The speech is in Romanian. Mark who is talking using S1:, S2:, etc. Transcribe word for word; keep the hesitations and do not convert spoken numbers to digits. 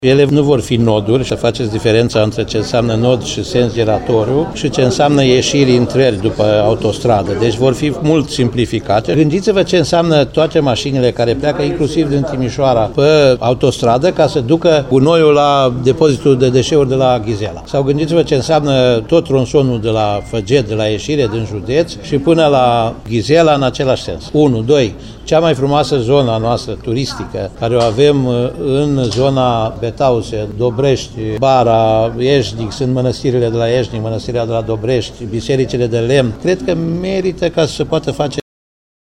S1: Ele nu vor fi noduri, să faceți diferența între ce înseamnă nod și sens giratoriu și ce înseamnă ieșiri intrări după autostradă. Deci vor fi mult simplificate. Gândiți-vă ce înseamnă toate mașinile care pleacă inclusiv din Timișoara pe autostradă ca să ducă gunoiul la depozitul de deșeuri de la Ghizela. Sau gândiți-vă ce înseamnă tot tronsonul de la Făget, de la ieșire din județ și până la Ghizela în același sens. unu. doi. Cea mai frumoasă zona noastră turistică, care o avem în zona Betause, Dobrești, Bara, Eșnic, sunt mănăstirile de la Eșnic, mănăstirea de la Dobrești, bisericile de lemn. Cred că merită ca să se poată face